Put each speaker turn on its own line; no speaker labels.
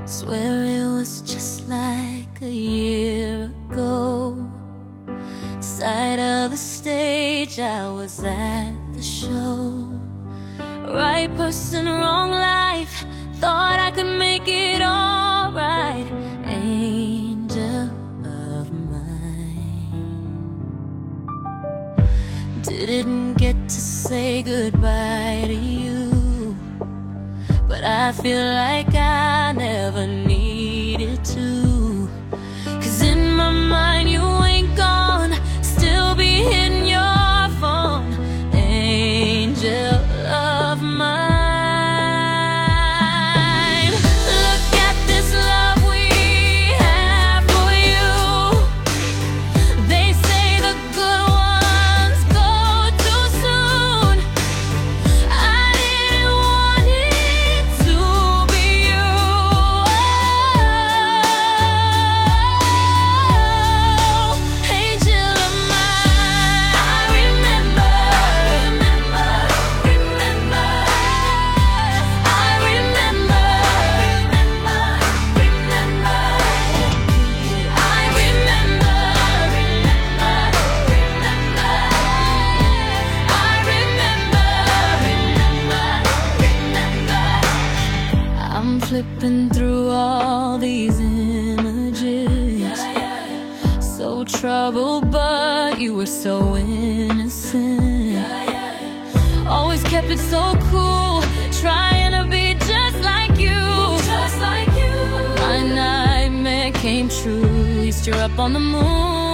Swear it was just like a year ago. Side of the stage, I was at the show. Right person, wrong life. Thought I could make it alright. Angel of mine. Didn't get to say goodbye to you, but I feel like I never needed to. 'Cause in my mind you ain't gone, still be hitting your phone. Angel of mine. Look at this love we have for you. They say the good ones go too soon. I didn't want it to be you. Oh, angel of mine. I remember. I'm flipping through all these images, so troubled, but you were so innocent. Always kept it so cool, trying to be just like you. My nightmare came true, Easter up on the moon.